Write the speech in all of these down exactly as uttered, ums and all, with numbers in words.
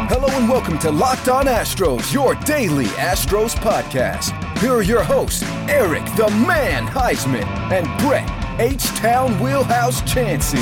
Hello and welcome to Locked On Astros, your daily Astros podcast. Here are your hosts, Eric the Man Heisman and Brett H-Town Wheelhouse Chansey.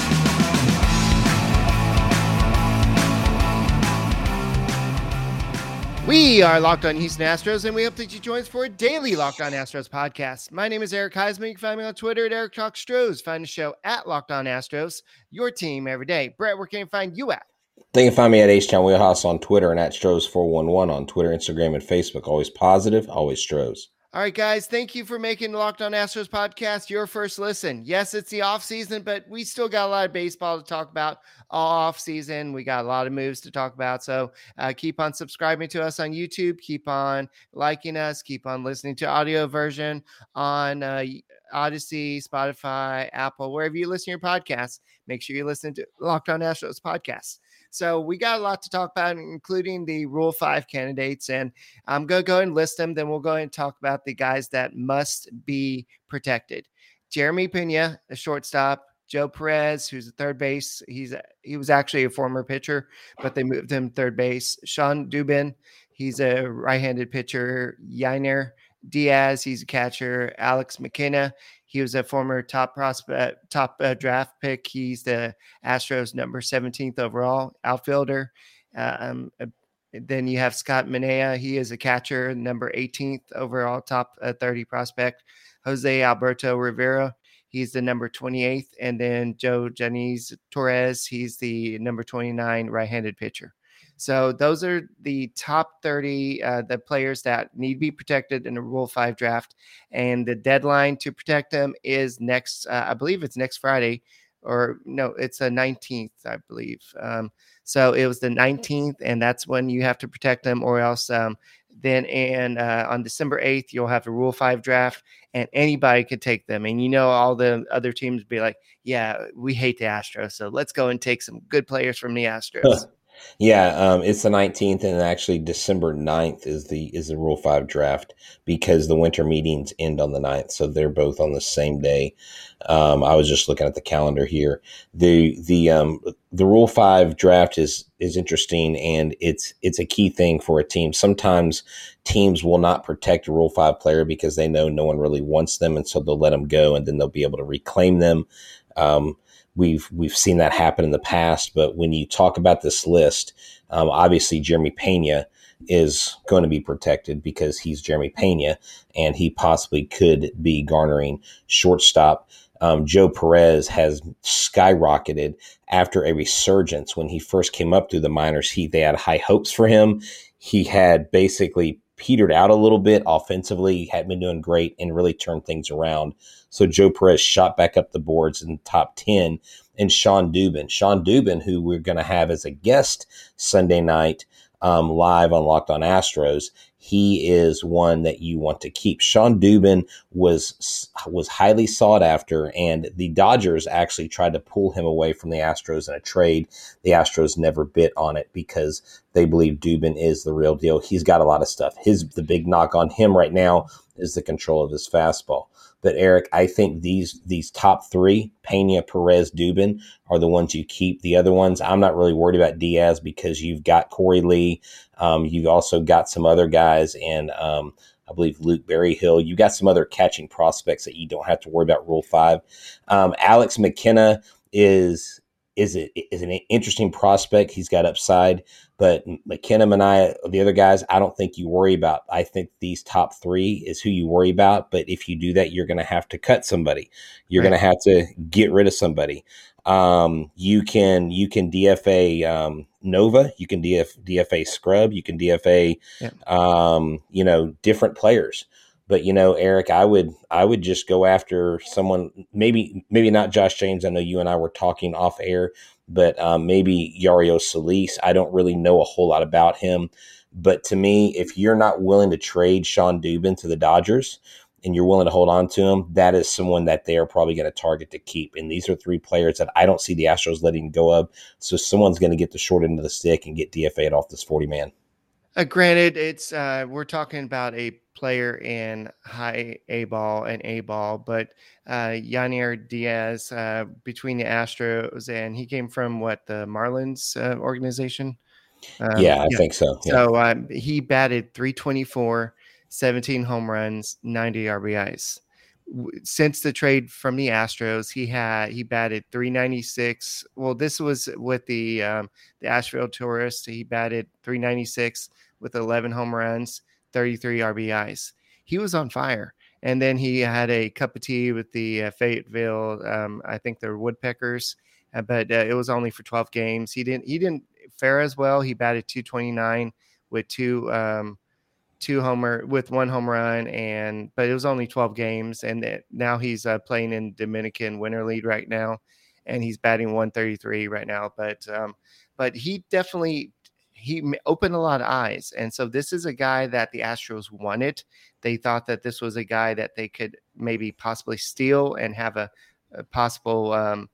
We are Locked On Houston Astros, and we hope that you join us for a daily Locked On Astros podcast. My name is Eric Heisman. You can find me on Twitter at Eric Talk Stros. Find the show at Locked On Astros, your team every day. Brett, where can you find you at? They can find me at H-Town Wheelhouse on Twitter and at Stros four one one on Twitter, Instagram, and Facebook. Always positive, always Stros. All right, guys, thank you for making the Locked On Astros podcast your first listen. Yes, it's the off season, but we still got a lot of baseball to talk about all off season. We got a lot of moves to talk about. So uh, keep on subscribing to us on YouTube. Keep on liking us. Keep on listening to audio version on uh, Odyssey, Spotify, Apple, wherever you listen to your podcasts. Make sure you listen to Locked On Astros podcast. So we got a lot to talk about, including the Rule five candidates, and I'm going to go ahead and list them. Then we'll go ahead and talk about the guys that must be protected. Jeremy Pena, a shortstop. Joe Perez, who's a third base. He's he was actually a former pitcher, but they moved him third base. Sean Dubin, he's a right-handed pitcher. Yainer Diaz, he's a catcher. Alex McKenna, he was a former top prospect, top uh, draft pick. He's the Astros number seventeenth overall outfielder. Uh, um, uh, then you have Scott Manea. He is a catcher, number eighteenth overall, top uh, thirty prospect. Jose Alberto Rivera, he's the number twenty-eighth. And then Joe Janice Torres, he's the number twenty-nine right-handed pitcher. So those are the top thirty, uh, the players that need to be protected in a Rule five draft. And the deadline to protect them is next, uh, I believe it's next Friday, or no, it's the nineteenth, I believe. Um, so it was the nineteenth, and that's when you have to protect them, or else um, then and uh, on December eighth, you'll have a Rule five draft, and anybody could take them. And you know, all the other teams be like, yeah, we hate the Astros, so let's go and take some good players from the Astros. Yeah, um, it's the nineteenth, and actually December ninth is the is the Rule five draft because the winter meetings end on the ninth, so they're both on the same day. Um, I was just looking at the calendar here. The the um, the Rule five draft is is interesting, and it's it's a key thing for a team. Sometimes teams will not protect a Rule five player because they know no one really wants them, and so they'll let them go, and then they'll be able to reclaim them. Um, We've we've seen that happen in the past, but when you talk about this list, um, obviously Jeremy Pena is going to be protected because he's Jeremy Pena, and he possibly could be garnering shortstop. Um, Joe Perez has skyrocketed after a resurgence. When he first came up through the minors, he they had high hopes for him. He had basically petered out a little bit offensively, had been doing great, and really turned things around. So Joe Perez shot back up the boards in the top ten. And Sean Dubin, Sean Dubin, who we're going to have as a guest Sunday night um, live on Locked On Astros, he is one that you want to keep. Sean Dubin was was highly sought after, and the Dodgers actually tried to pull him away from the Astros in a trade. The Astros never bit on it because they believe Dubin is the real deal. He's got a lot of stuff. His the big knock on him right now is the control of his fastball. But Eric, I think these these top three, Pena, Perez, Dubin, are the ones you keep. The other ones, I'm not really worried about Diaz because you've got Corey Lee. Um, you've also got some other guys, and um, I believe Luke Berryhill. You've got some other catching prospects that you don't have to worry about Rule five. Um, Alex McKenna is is a, is an interesting prospect. He's got upside, but McKenna, Manea, the other guys, I don't think you worry about. I think these top three is who you worry about. But if you do that, you're going to have to cut somebody. You're right. going to have to get rid of somebody. Um, you can you can D F A um, Nova. You can D F, D F A Scrub. You can D F A, yeah. um, you know, different players. But, you know, Eric, I would I would just go after someone, maybe maybe not Josh James. I know you and I were talking off air, but um, maybe Yariel Solis. I don't really know a whole lot about him. But to me, if you're not willing to trade Sean Dubin to the Dodgers and you're willing to hold on to him, that is someone that they are probably going to target to keep. And these are three players that I don't see the Astros letting go of. So someone's going to get the short end of the stick and get D F A'd off this forty-man. Uh, granted, it's uh, we're talking about a player in high A ball and A ball, but uh, Yainer Diaz uh, between the Astros, and he came from what, the Marlins uh, organization? Um, Yeah, I yeah. think so. Yeah. So um, he batted three twenty-four, seventeen home runs, ninety R B Is. Since the trade from the Astros, he had he batted three ninety-six. Well, this was with the um, the Asheville Tourists. He batted three ninety-six with eleven home runs, thirty-three R B Is. He was on fire. And then he had a cup of tea with the uh, Fayetteville. Um, I think they're Woodpeckers, uh, but uh, it was only for twelve games. He didn't he didn't fare as well. He batted two twenty-nine with two. Um, two homer with one home run, and but it was only twelve games, and it, now he's uh, playing in Dominican Winter League right now, and he's batting one thirty-three right now. But um, but he definitely he opened a lot of eyes, and so this is a guy that the Astros wanted. They thought that this was a guy that they could maybe possibly steal and have a, a possible um,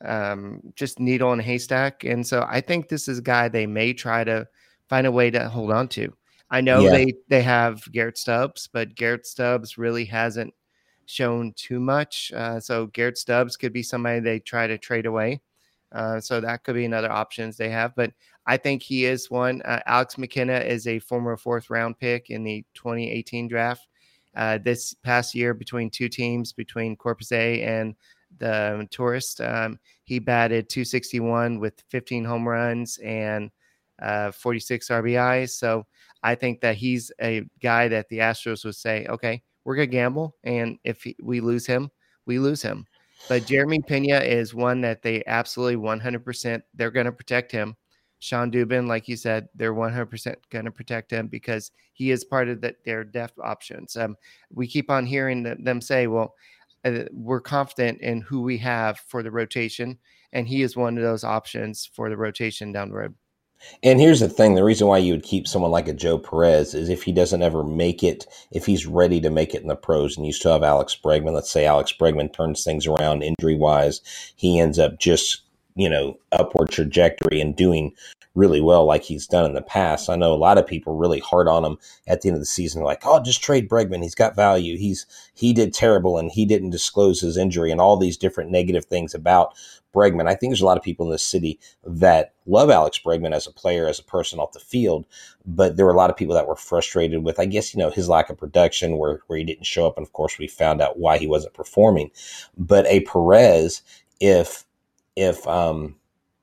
um, just needle in a haystack, and so I think this is a guy they may try to find a way to hold on to. I know Yeah. they, they have Garrett Stubbs, but Garrett Stubbs really hasn't shown too much. Uh, so Garrett Stubbs could be somebody they try to trade away. Uh, so that could be another options they have. But I think he is one. Uh, Alex McKenna is a former fourth round pick in the twenty eighteen draft. Uh, this past year between two teams, between Corpus A and the Tourist, um, he batted two sixty-one with fifteen home runs and uh, forty-six R B Is. So I think that he's a guy that the Astros would say, okay, we're going to gamble. And if he, we lose him, we lose him. But Jeremy Pena is one that they absolutely one hundred percent, they're going to protect him. Sean Dubin, like you said, they're one hundred percent going to protect him because he is part of the, their depth options. Um, we keep on hearing the, them say, well, uh, we're confident in who we have for the rotation. And he is one of those options for the rotation down the road. And here's the thing, the reason why you would keep someone like a Joe Perez is if he doesn't ever make it, if he's ready to make it in the pros, and you still have Alex Bregman. Let's say Alex Bregman turns things around injury-wise. He ends up just, you know, upward trajectory and doing really well like he's done in the past. I know a lot of people really hard on him at the end of the season, like, oh, just trade Bregman. He's got value. He's he did terrible, and he didn't disclose his injury and all these different negative things about Bregman. I think there's a lot of people in this city that love Alex Bregman as a player, as a person off the field, but there were a lot of people that were frustrated with, I guess, you know, his lack of production where, where he didn't show up. And of course, we found out why he wasn't performing. But a Perez, if, if, um,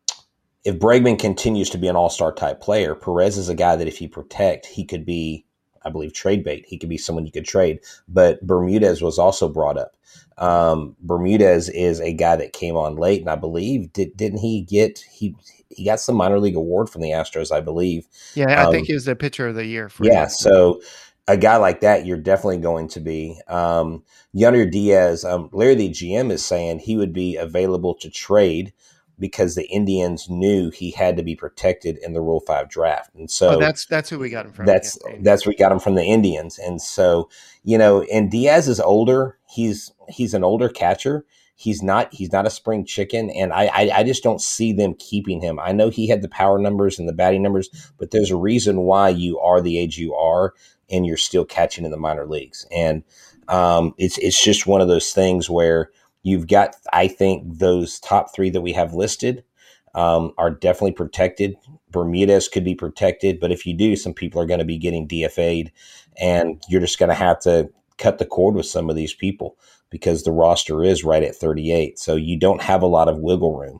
if Bregman continues to be an all-star type player, Perez is a guy that if you protect, he could be, I believe, trade bait. He could be someone you could trade. But Bermudez was also brought up. Um, Bermudez is a guy that came on late, and I believe did didn't he get he he got some minor league award from the Astros, I believe. Yeah, I um, think he was the pitcher of the year. For yeah, him. so a guy like that, you're definitely going to be. Um, Yonder Diaz, um, Larry the G M is saying he would be available to trade because the Indians knew he had to be protected in the Rule Five draft, and so oh, that's that's who we got him from. That's yeah, that's we got him from the Indians, and so you know, and Diaz is older. He's he's an older catcher. He's not he's not a spring chicken, and I, I I just don't see them keeping him. I know he had the power numbers and the batting numbers, but there's a reason why you are the age you are, and you're still catching in the minor leagues, and um, it's it's just one of those things where you've got, I think, those top three that we have listed um, are definitely protected. Bermudez could be protected, but if you do, some people are going to be getting D F A'd, and you're just going to have to cut the cord with some of these people because the roster is right at thirty-eight. So you don't have a lot of wiggle room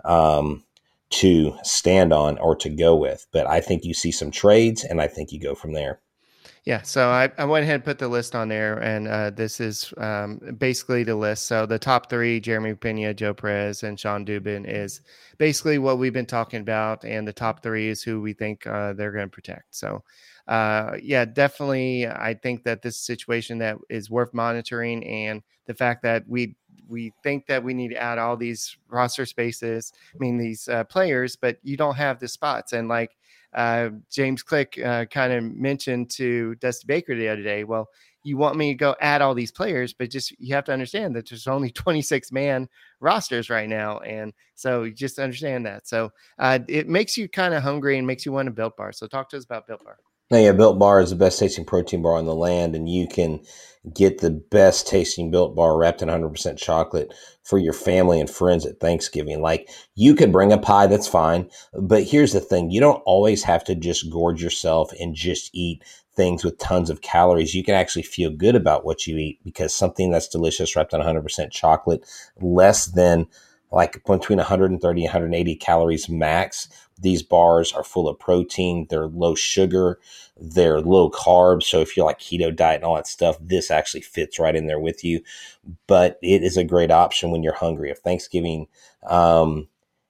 um, to stand on or to go with. But I think you see some trades, and I think you go from there. Yeah, so I, I went ahead and put the list on there, and uh, this is um, basically the list. So the top three, Jeremy Pena, Joe Perez, and Sean Dubin, is basically what we've been talking about, and the top three is who we think uh, they're going to protect. So, uh, yeah, definitely, I think that this situation that is worth monitoring, and the fact that we we think that we need to add all these roster spaces, I mean, these uh, players, but you don't have the spots, and like, Uh, James Click uh, kind of mentioned to Dusty Baker the other day, well, you want me to go add all these players, but just you have to understand that there's only twenty-six man rosters right now. And so you just understand that. So uh, it makes you kind of hungry and makes you want a Built Bar. So talk to us about Built Bar. Now, yeah, Built Bar is the best tasting protein bar on the land, and you can get the best tasting Built Bar wrapped in one hundred percent chocolate for your family and friends at Thanksgiving. Like, you could bring a pie, that's fine. But here's the thing. You don't always have to just gorge yourself and just eat things with tons of calories. You can actually feel good about what you eat, because something that's delicious wrapped in one hundred percent chocolate, less than like between one hundred thirty and one hundred eighty calories max. These bars are full of protein. They're low sugar. They're low carbs. So if you're like keto diet and all that stuff, this actually fits right in there with you. But it is a great option when you're hungry. If Thanksgiving um,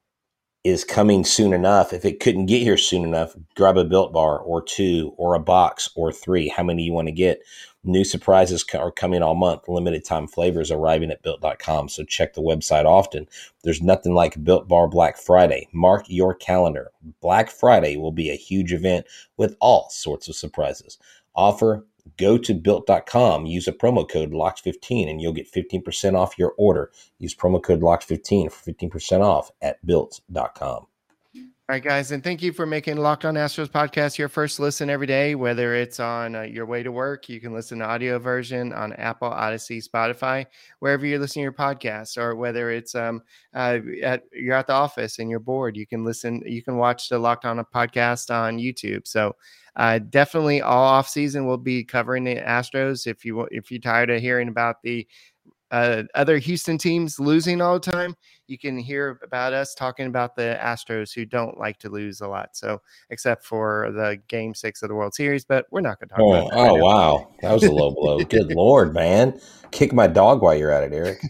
is coming soon enough, if it couldn't get here soon enough, grab a Built Bar or two or a box or three, how many you want to get. New surprises are coming all month. Limited time flavors arriving at built dot com. So check the website often. There's nothing like Built Bar Black Friday. Mark your calendar. Black Friday will be a huge event with all sorts of surprises. Offer, go to built dot com. Use a promo code locked fifteen and you'll get fifteen percent off your order. Use promo code locked fifteen for fifteen percent off at built dot com. All right, guys, and thank you for making Locked On Astros podcast your first listen every day, whether it's on uh, your way to work. You can listen to audio version on Apple, Odyssey, Spotify, wherever you're listening to your podcast, or whether it's um uh, at you're at the office and you're bored, you can listen, you can watch the Locked On podcast on YouTube. So uh, definitely all off season we'll be covering the Astros. If you if you're tired of hearing about the Uh, other Houston teams losing all the time, you can hear about us talking about the Astros, who don't like to lose a lot. So, except for the game six of the World Series, but we're not going to talk Oh, about that. oh Right now. wow. That was a low blow. Good Lord, man. Kick my dog while you're at it, Eric.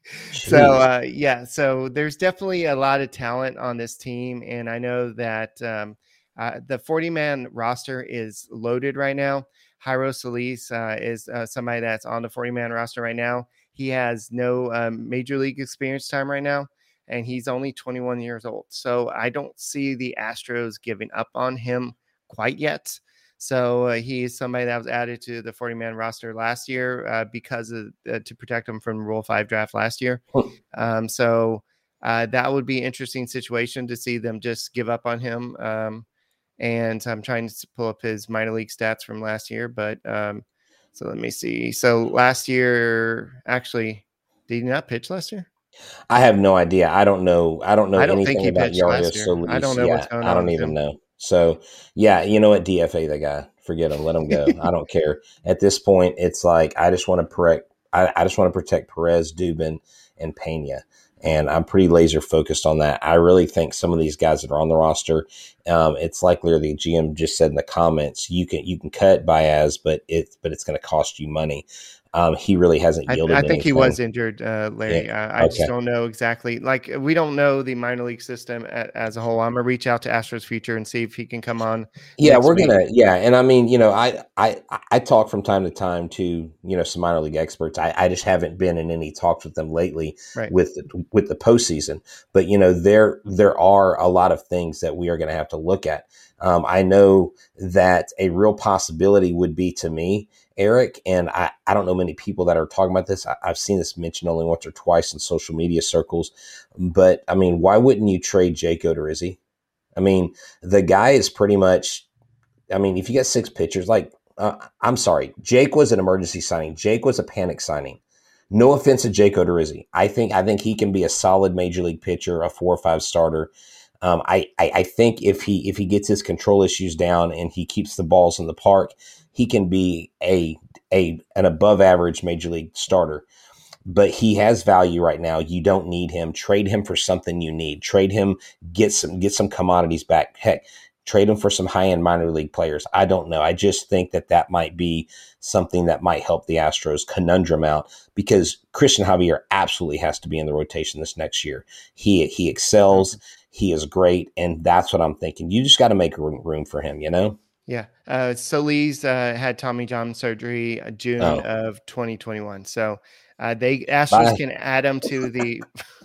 So, uh, yeah, so there's definitely a lot of talent on this team. And I know that um, uh, the forty man roster is loaded right now. Jairo Solis uh, is uh, somebody that's on the forty man roster right now. He has no um, major league experience time right now, and he's only twenty-one years old. So I don't see the Astros giving up on him quite yet. So uh, he is somebody that was added to the forty man roster last year uh, because of uh, to protect him from Rule five draft last year. Um, so uh, that would be an interesting situation to see them just give up on him. Um, and I'm trying to pull up his minor league stats from last year, but um, so let me see. So last year, actually, did he not pitch last year? I have no idea. I don't know. I don't know I don't anything think he about pitched last Jairo year. Solis. I don't know yeah, what's going I on don't with even him. know. So, yeah, you know what? D F A the guy. Forget him. Let him go. I don't care. At this point, it's like I just want to protect. I, I just want to protect Perez, Dubin, and Pena. And I'm pretty laser focused on that. I really think some of these guys that are on the roster, um, it's like the G M just said in the comments, you can you can cut Baez, but it's but it's going to cost you money. Um, he really hasn't yielded I, I think anything. he was injured, uh, Larry. Yeah. Uh, I Okay. just don't know exactly. Like, we don't know the minor league system a, as a whole. I'm gonna reach out to Astros Future and see if he can come on. Yeah, next we're week. gonna. Yeah, and I mean, you know, I I I talk from time to time to you know some minor league experts. I, I just haven't been in any talks with them lately Right. with with the postseason. But you know, there there are a lot of things that we are going to have to look at. Um, I know that a real possibility would be to me, Eric, and I, I don't know many people that are talking about this. I, I've seen this mentioned only once or twice in social media circles. But I mean, why wouldn't you trade Jake Odorizzi? I mean, the guy is pretty much, I mean, if you get six pitchers, like, uh, I'm sorry, Jake was an emergency signing. Jake was a panic signing. No offense to Jake Odorizzi. I think I think he can be a solid major league pitcher, a four or five starter. Um, I, I I think if he if he gets his control issues down and he keeps the balls in the park, he can be a a an above average major league starter. But he has value right now. You don't need him. Trade him for something you need. Trade him, get some get some commodities back. Heck, trade him for some high-end minor league players. I don't know. I just think that that might be something that might help the Astros conundrum out, because Christian Javier absolutely has to be in the rotation this next year. He he excels. He is great, and that's what I'm thinking. You just got to make room, room for him, you know? Yeah. Uh, Solis uh, had Tommy John surgery uh, June Oh. of twenty twenty-one. So uh, they Astros Bye. can add him to the.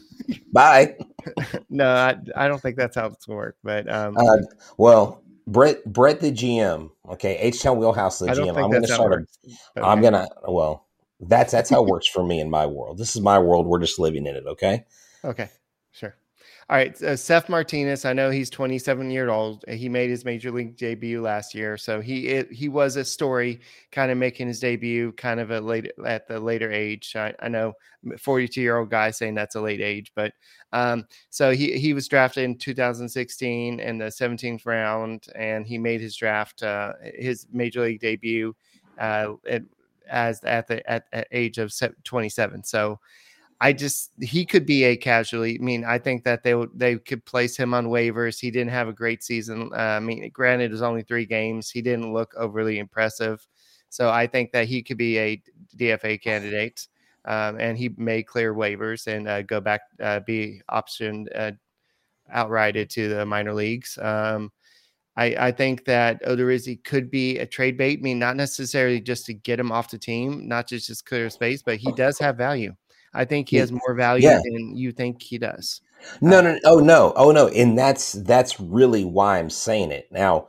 Bye. No, I, I don't think that's how it's going to work. But um, Uh, well, Brett, Brett, the G M. Okay, H-Town Wheelhouse, the I don't G M. think I'm going to that's how it start. works. A, but I'm okay. going to. Well, that's that's how it works for me in my world. This is my world. We're just living in it. Okay. Okay, sure. All right, uh, Seth Martinez. I know he's twenty-seven years old. He made his major league debut last year, so he it, he was a story, kind of making his debut, kind of a late at the later age. I, I know, forty-two year old guy saying that's a late age, but um, so he he was drafted in two thousand sixteen in the seventeenth round, and he made his draft uh, his major league debut uh, at, as at the at, at age of twenty-seven. So. I just he could be a casualty. I mean, I think that they would they could place him on waivers. He didn't have a great season. Uh, I mean, granted, it was only three games. He didn't look overly impressive, so I think that he could be a D F A candidate, um, and he may clear waivers and uh, go back uh, be optioned uh, outrighted to the minor leagues. Um, I, I think that Odorizzi could be a trade bait. I mean, not necessarily just to get him off the team, not just just clear space, but he does have value. I think he has more value yeah. than you think he does. No, uh, no, oh no, oh no, and that's that's really why I'm saying it. Now,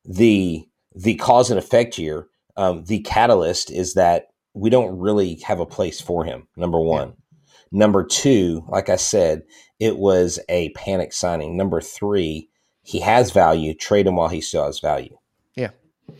the the cause and effect here, um, the catalyst is that we don't really have a place for him. Number one, yeah. Number two, like I said, it was a panic signing. Number three, he has value. Trade him while he still has value. Yeah.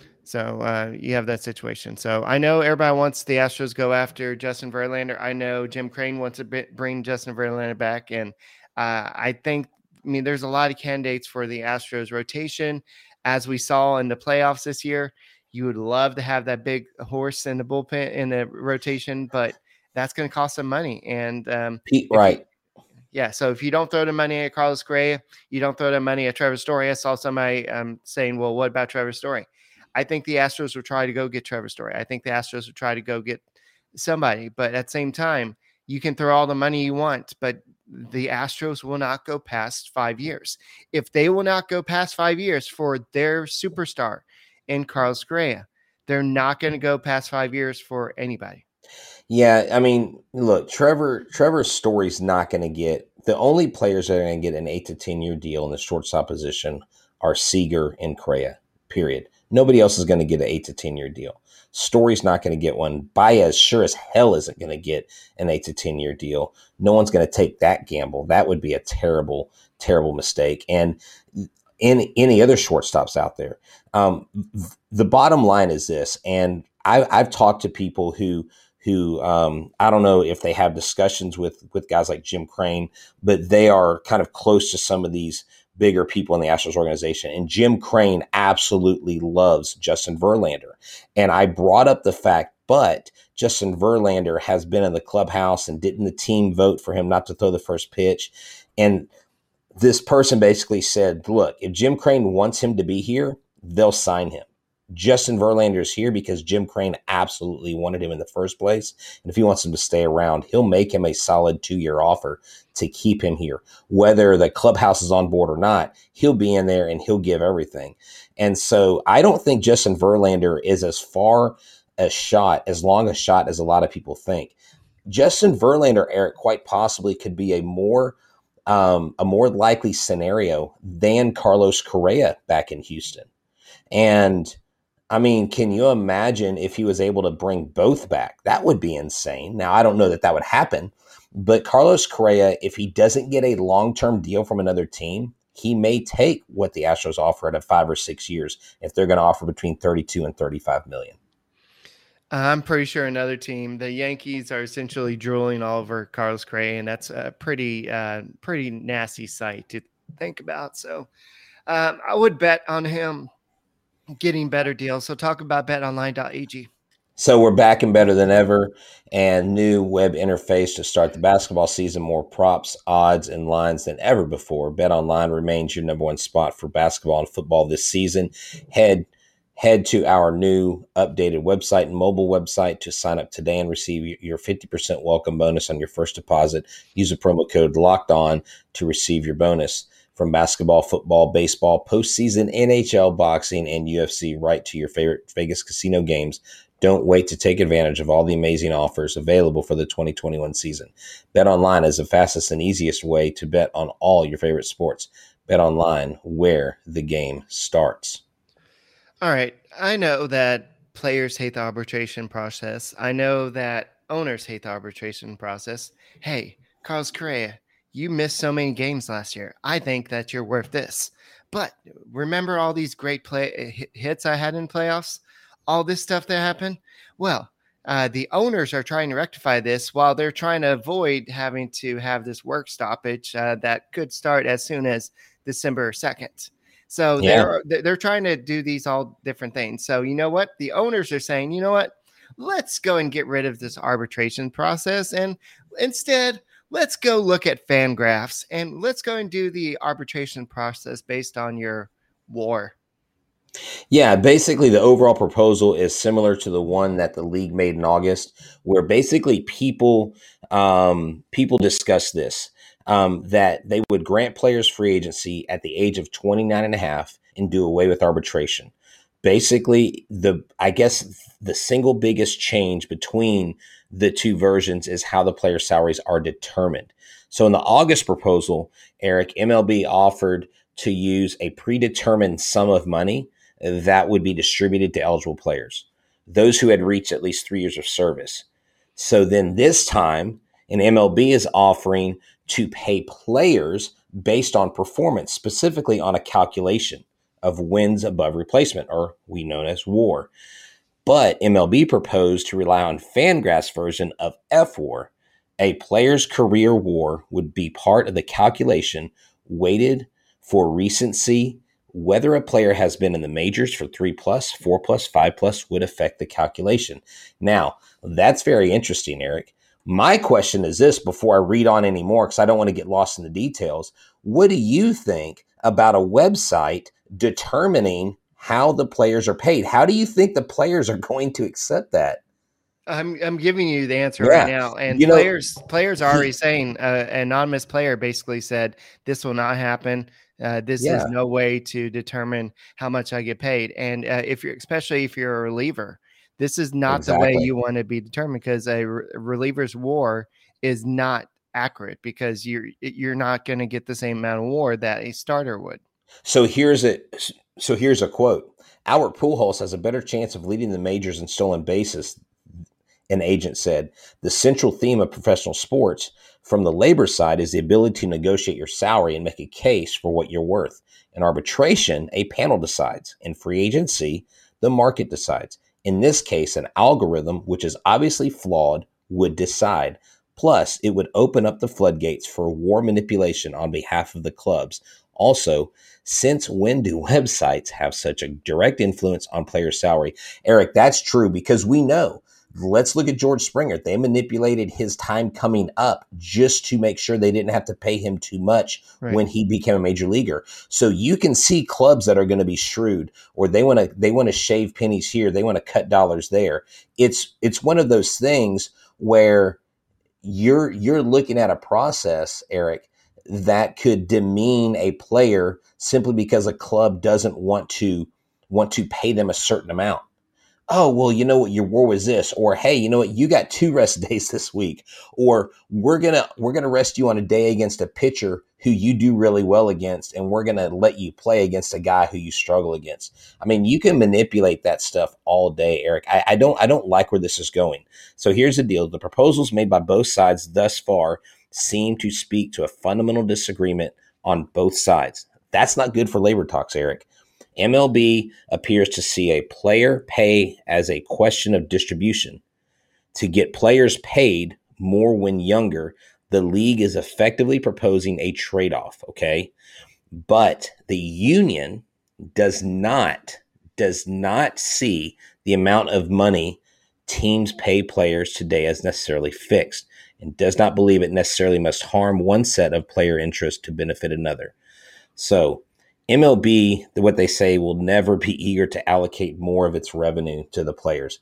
So uh, you have that situation. So I know everybody wants the Astros go after Justin Verlander. I know Jim Crane wants to bring Justin Verlander back. And uh, I think, I mean, there's a lot of candidates for the Astros rotation. As we saw in the playoffs this year, you would love to have that big horse in the bullpen in the rotation, but that's going to cost some money. And um, Pete, right. You, yeah. So if you don't throw the money at Carlos Correa, you don't throw the money at Trevor Story. I saw somebody um, saying, well, what about Trevor Story? I think the Astros will try to go get Trevor Story. I think the Astros will try to go get somebody, but at the same time, you can throw all the money you want, but the Astros will not go past five years. If they will not go past five years for their superstar in Carlos Correa, they're not going to go past five years for anybody. Yeah, I mean, look, Trevor Trevor's Story's not going to get – the only players that are going to get an eight to ten year deal in the shortstop position are Seager and Correa, period. Nobody else is going to get an eight to ten year deal. Story's not going to get one. Baez sure as hell isn't going to get an eight to ten year deal. No one's going to take that gamble. That would be a terrible, terrible mistake. And in any other shortstops out there, um, the bottom line is this. And I, I've talked to people who, who um, I don't know if they have discussions with with guys like Jim Crane, but they are kind of close to some of these bigger people in the Astros organization. And Jim Crane absolutely loves Justin Verlander. And I brought up the fact, but Justin Verlander has been in the clubhouse and didn't the team vote for him not to throw the first pitch? And this person basically said, look, if Jim Crane wants him to be here, they'll sign him. Justin Verlander is here because Jim Crane absolutely wanted him in the first place. And if he wants him to stay around, he'll make him a solid two-year offer to keep him here. Whether the clubhouse is on board or not, he'll be in there and he'll give everything. And so I don't think Justin Verlander is as far a shot, as long a shot as a lot of people think. Justin Verlander, Eric, quite possibly could be a more um, a more likely scenario than Carlos Correa back in Houston. And I mean, can you imagine if he was able to bring both back? That would be insane. Now, I don't know that that would happen, but Carlos Correa, if he doesn't get a long-term deal from another team, he may take what the Astros offer at five or six years if they're going to offer between thirty-two and thirty-five million. I'm pretty sure another team, the Yankees, are essentially drooling all over Carlos Correa, and that's a pretty, uh, pretty nasty sight to think about. So um, I would bet on him getting better deals. So talk about bet online dot a g. So we're back and better than ever, and new web interface to start the basketball season. More props, odds, and lines than ever before. BetOnline remains your number one spot for basketball and football this season. Head head to our new updated website and mobile website to sign up today and receive your fifty percent welcome bonus on your first deposit. Use the promo code Locked On to receive your bonus. From basketball, football, baseball, postseason, N H L, boxing, and U F C, right to your favorite Vegas casino games. Don't wait to take advantage of all the amazing offers available for the twenty twenty-one season. BetOnline is the fastest and easiest way to bet on all your favorite sports. BetOnline, where the game starts. All right. I know that players hate the arbitration process. I know that owners hate the arbitration process. Hey, Carlos Correa, you missed so many games last year. I think that you're worth this. But remember all these great play hits I had in playoffs? All this stuff that happened? Well, uh, the owners are trying to rectify this while they're trying to avoid having to have this work stoppage uh, that could start as soon as December second. So Yeah. they're they're trying to do these all different things. So you know what? The owners are saying, you know what? Let's go and get rid of this arbitration process. And instead, let's go look at Fangraphs and let's go and do the arbitration process based on your WAR. Yeah, basically the overall proposal is similar to the one that the league made in August, where basically people um, people discuss this, um, that they would grant players free agency at the age of twenty-nine and a half and do away with arbitration. Basically, the I guess the single biggest change between the two versions is how the player salaries are determined. So in the August proposal, Eric, M L B offered to use a predetermined sum of money that would be distributed to eligible players, those who had reached at least three years of service. So then this time, an M L B is offering to pay players based on performance, specifically on a calculation of wins above replacement, or we know as WAR. But M L B proposed to rely on Fangraphs' version of F WAR. A player's career WAR would be part of the calculation, weighted for recency. Whether a player has been in the majors for three plus, four plus, five plus would affect the calculation. Now, that's very interesting, Eric. My question is this before I read on any more, because I don't want to get lost in the details. What do you think about a website determining how the players are paid? How do you think the players are going to accept that? I'm I'm giving you the answer Yeah. right now, and You know, players players are already saying uh, an anonymous player basically said this will not happen. Uh, this Yeah. is no way to determine how much I get paid, and uh, if you're especially if you're a reliever, this is not the way Exactly. you want to be determined because a re- reliever's WAR is not accurate because you're you're not going to get the same amount of WAR that a starter would. So here's a so here's a quote. Albert Pujols has a better chance of leading the majors in stolen bases, an agent said. The central theme of professional sports from the labor side is the ability to negotiate your salary and make a case for what you're worth. In arbitration, a panel decides. In free agency, the market decides. In this case, an algorithm, which is obviously flawed, would decide. Plus, it would open up the floodgates for WAR manipulation on behalf of the clubs. Also, since when do websites have such a direct influence on player salary? Eric, that's true because we know. Let's look at George Springer. They manipulated his time coming up just to make sure they didn't have to pay him too much right. when he became a major leaguer. So you can see clubs that are going to be shrewd, or they want to they want to shave pennies here, they want to cut dollars there. It's it's one of those things where you're you're looking at a process, Eric, that could demean a player simply because a club doesn't want to want to pay them a certain amount. Oh, well, you know what, your WAR was this, or hey, you know what, you got two rest days this week, or we're gonna we're gonna rest you on a day against a pitcher who you do really well against, and we're gonna let you play against a guy who you struggle against. I mean, you can manipulate that stuff all day, Eric. I, I don't I don't like where this is going. So here's the deal: the proposals made by both sides thus far seem to speak to a fundamental disagreement on both sides. That's not good for labor talks, Eric. M L B appears to see a player pay as a question of distribution. To get players paid more when younger, the league is effectively proposing a trade-off, okay? But the union does not, does not see the amount of money teams pay players today as necessarily fixed and does not believe it necessarily must harm one set of player interests to benefit another. So M L B, what they say, will never be eager to allocate more of its revenue to the players.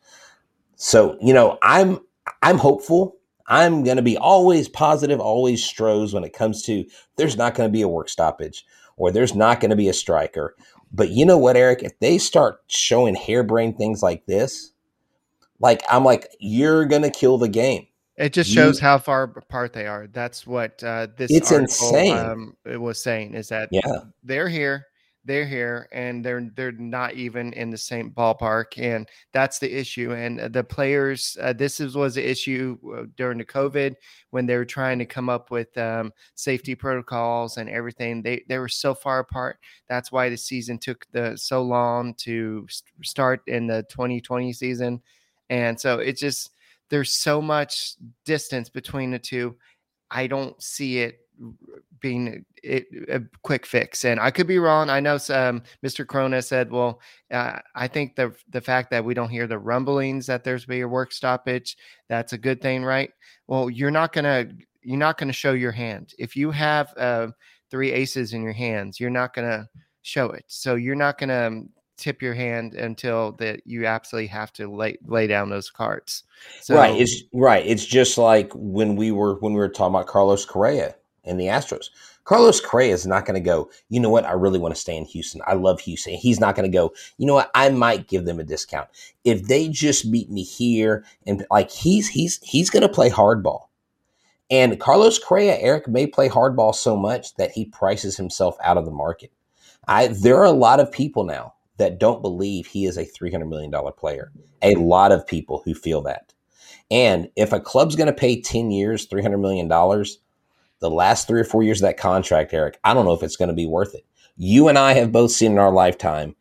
So, you know, I'm I'm hopeful. I'm going to be always positive, always Strohs when it comes to there's not going to be a work stoppage or there's not going to be a striker. But you know what, Eric? If they start showing harebrained things like this, like I'm like, you're going to kill the game. It just shows you, how far apart they are. That's what uh, this it's article insane. Um, it was saying is that yeah. they're here. they're here and they're they're not even in the same ballpark, and that's the issue. And the players, uh, this is was the issue during the COVID when they were trying to come up with um, safety protocols and everything. They they were so far apart. That's why the season took the so long to start in the twenty twenty season, and so it just there's so much distance between the two. I don't see it being it, a quick fix, and I could be wrong. I know um, Mister Corona said, "Well, uh, I think the the fact that we don't hear the rumblings that there's be a work stoppage, that's a good thing, right?" Well, you're not gonna you're not gonna show your hand if you have uh, three aces in your hands. You're not gonna show it, so you're not gonna tip your hand until that you absolutely have to lay lay down those cards. So, right. It's right. It's just like when we were when we were talking about Carlos Correa and the Astros. Carlos Correa is not going to go, you know what, I really want to stay in Houston. I love Houston. He's not going to go, you know what, I might give them a discount. If they just beat me here, and like he's he's he's going to play hardball. And Carlos Correa, Eric, may play hardball so much that he prices himself out of the market. I there are a lot of people now that don't believe he is a three hundred million dollars player. A lot of people who feel that. And if a club's going to pay ten years, three hundred million dollars, the last three or four years of that contract, Eric, I don't know if it's going to be worth it. You and I have both seen in our lifetime.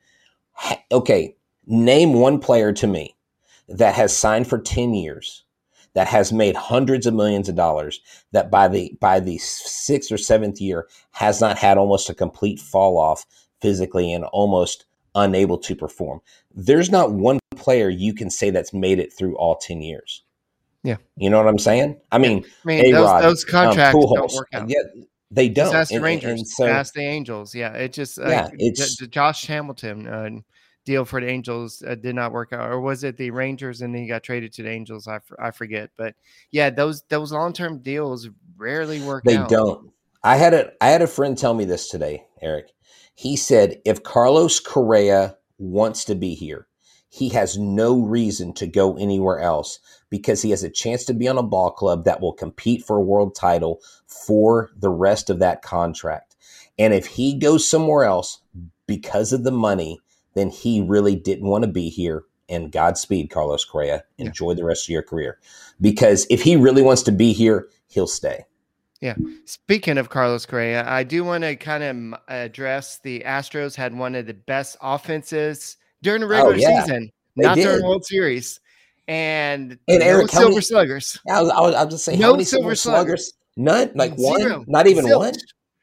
Okay, name one player to me that has signed for ten years, that has made hundreds of millions of dollars, that by the by the sixth or seventh year has not had almost a complete fall off physically and almost unable to perform. There's not one player you can say that's made it through all ten years. Yeah. You know what I'm saying? I mean, yeah. I mean those, those contracts um, don't work out. Yeah, they don't. Just ask the and, Rangers, and so, ask the Angels. Yeah, it just yeah, uh, it's the, the Josh Hamilton uh, deal for the Angels uh, did not work out, or was it the Rangers and then he got traded to the Angels? I, I forget, but yeah, those those long term deals rarely work they out. They don't. I had a I had a friend tell me this today, Eric. He said if Carlos Correa wants to be here, he has no reason to go anywhere else because he has a chance to be on a ball club that will compete for a world title for the rest of that contract. And if he goes somewhere else because of the money, then he really didn't want to be here. And Godspeed, Carlos Correa. Enjoy yeah. the rest of your career. Because if he really wants to be here, he'll stay. Yeah. Speaking of Carlos Correa, I do want to kind of address the Astros had one of the best offenses during the regular oh, yeah. season, they not did. during the World Series. And, and no Eric, silver many, sluggers. I was, I was, I was just saying, no how many silver sluggers? sluggers? None? Like Zero. one? Not even Zilch. one?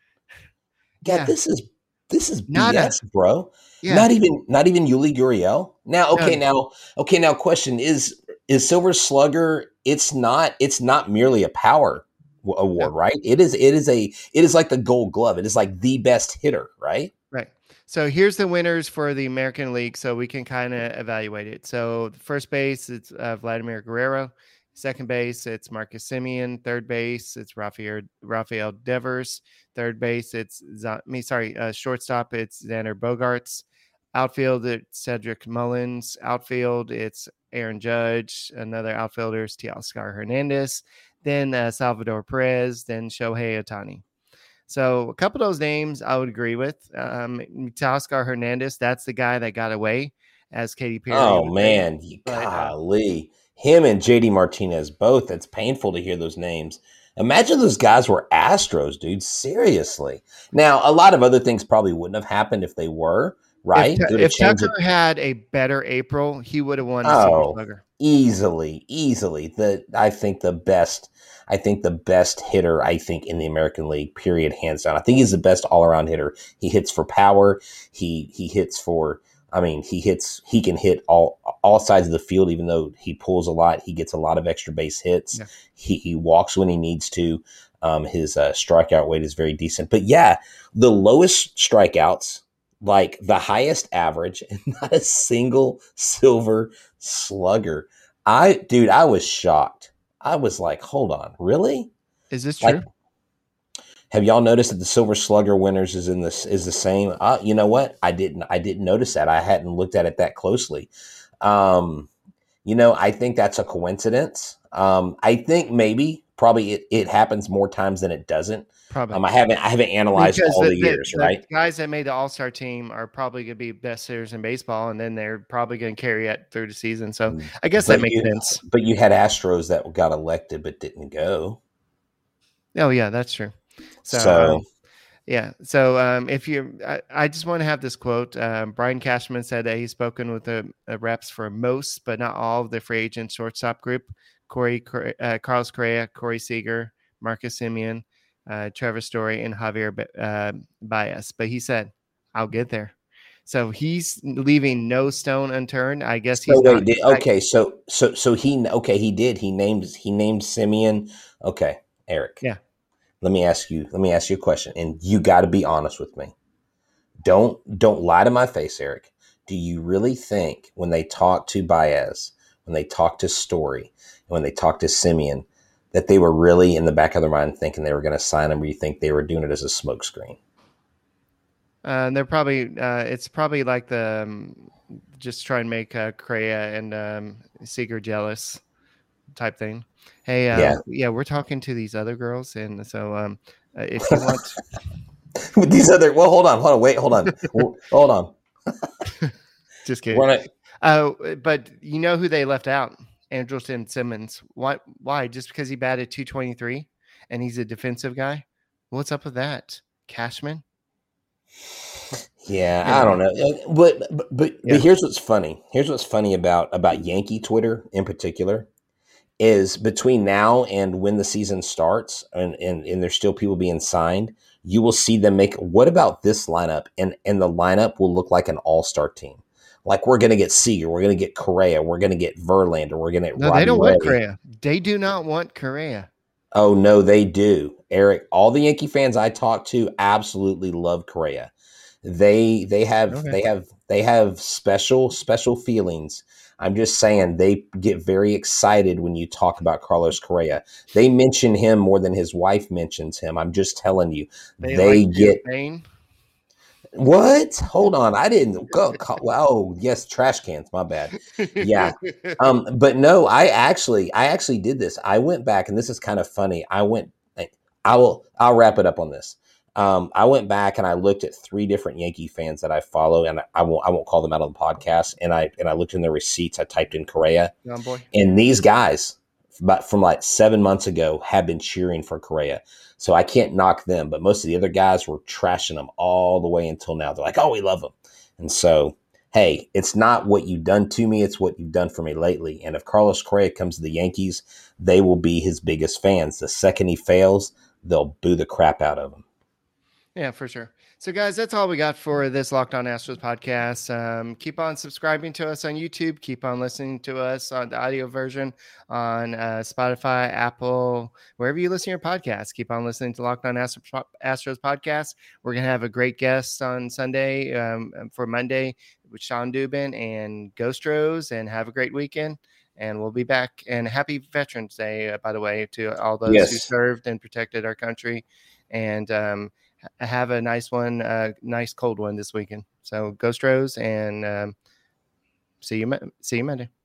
God, yeah. this is this is not B S, a, bro. Yeah. Not even not even Yuli Gurriel. Now, okay, no. now, okay, now question is is Silver Slugger, it's not it's not merely a power award, no. right? It is it is a it is like the Gold Glove. It is like the best hitter, right? Right. So here's the winners for the American League, so we can kind of evaluate it. So first base, it's uh, Vladimir Guerrero. Second base, it's Marcus Semien. Third base, it's Rafael Rafael Devers. Third base, it's me. Sorry, uh, shortstop, it's Xander Bogaerts. Outfield, it's Cedric Mullins. Outfield, it's Aaron Judge. Another outfielder is Teoscar Hernandez. Then uh, Salvador Perez. Then Shohei Ohtani. So a couple of those names I would agree with. Um, Teoscar Hernandez, that's the guy that got away, as Katy Perry. Oh man, but, golly. Uh, Him and J D Martinez, both. It's painful to hear those names. Imagine those guys were Astros, dude. Seriously. Now, a lot of other things probably wouldn't have happened if they were, right? If, if Tucker it. had a better April, he would have won the oh, Silver Slugger. Easily, easily. The I think the best, I think the best hitter, I think, in the American League, period, hands down. I think he's the best all-around hitter. He hits for power. He he hits for I mean, he hits. He can hit all all sides of the field, even though he pulls a lot. He gets a lot of extra base hits. Yeah. He he walks when he needs to. Um, his uh, strikeout rate is very decent. But yeah, the lowest strikeouts, like the highest average, and not a single Silver Slugger. I dude, I was shocked. I was like, hold on, really? Is this true? Like, have y'all noticed that the Silver Slugger winners is in this is the same? Uh, you know what? I didn't. I didn't notice that. I hadn't looked at it that closely. Um, you know, I think that's a coincidence. Um, I think maybe probably it, it happens more times than it doesn't. Probably. Um, I haven't I haven't analyzed because all the, the, the years, the right? guys that made the All-Star team are probably going to be best hitters in baseball, and then they're probably going to carry it through the season. So I guess but that makes you, sense. But you had Astros that got elected but didn't go. Oh yeah, that's true. So, So um, yeah. So um, if you, I, I just want to have this quote. Um, Brian Cashman said that he's spoken with the, the reps for most, but not all of the free agent shortstop group. Corey, uh, Carlos Correa, Corey Seager, Marcus Semien, uh, Trevor Story, and Javier uh, Baez. But he said, "I'll get there." So he's leaving no stone unturned. I guess he's so not. wait, did, okay, so so so he okay he did he named he named Simeon. Okay, Eric. Yeah. Let me ask you. Let me ask you a question, and you got to be honest with me. Don't don't lie to my face, Eric. Do you really think when they talk to Baez, when they talk to Story, and when they talk to Simeon, that they were really in the back of their mind thinking they were going to sign him, or you think they were doing it as a smokescreen? Uh, they're probably. Uh, it's probably like the um, just try and make uh, Correa and um, Seager jealous type thing. Hey, um, yeah. yeah, we're talking to these other girls, and so um, uh, if you want with these other, well, hold on, hold on, wait, hold on, hold on. Just kidding. Oh, uh, but you know who they left out? Andrelton Simmons. Why? Why? Just because he batted two twenty-three and he's a defensive guy? What's up with that, Cashman? Yeah, yeah. I don't know, but but but, yeah. but here's what's funny. Here's what's funny about about Yankee Twitter in particular. Is between now and when the season starts and, and, and there's still people being signed, you will see them make, what about this lineup? And, and the lineup will look like an all-star team. Like we're going to get Seager, we're going to get Correa, we're going to get Verlander, we're going to get No, Robbie they don't Ray. want Correa. They do not want Correa. Oh, no, they do. Eric, all the Yankee fans I talk to absolutely love Correa. They they have okay. they have they have special special feelings. I'm just saying they get very excited when you talk about Carlos Correa. They mention him more than his wife mentions him. I'm just telling you. They, they like get pain. What? Hold on. I didn't go. Oh, yes, trash cans. My bad. Yeah. Um, but no, I actually I actually did this. I went back, and this is kind of funny. I went I will I'll wrap it up on this. Um, I went back and I looked at three different Yankee fans that I follow, and I won't I won't call them out on the podcast. And I and I looked in their receipts. I typed in Correa, oh, boy. And these guys, about from like seven months ago, have been cheering for Correa. So I can't knock them, but most of the other guys were trashing them all the way until now. They're like, "Oh, we love him," and so hey, it's not what you've done to me; it's what you've done for me lately. And if Carlos Correa comes to the Yankees, they will be his biggest fans. The second he fails, they'll boo the crap out of him. Yeah, for sure. So, guys, that's all we got for this Locked On Astros podcast. Um, keep on subscribing to us on YouTube. Keep on listening to us on the audio version on uh, Spotify, Apple, wherever you listen to your podcasts. Keep on listening to Locked On Astros, Astros podcast. We're going to have a great guest on Sunday um, for Monday with Sean Dubin and Ghost Rose. And have a great weekend. And we'll be back. And happy Veterans Day, uh, by the way, to all those yes. who served and protected our country. And um, have a nice one, uh, nice cold one this weekend. So Ghost Rose, and um, see you, see you Monday.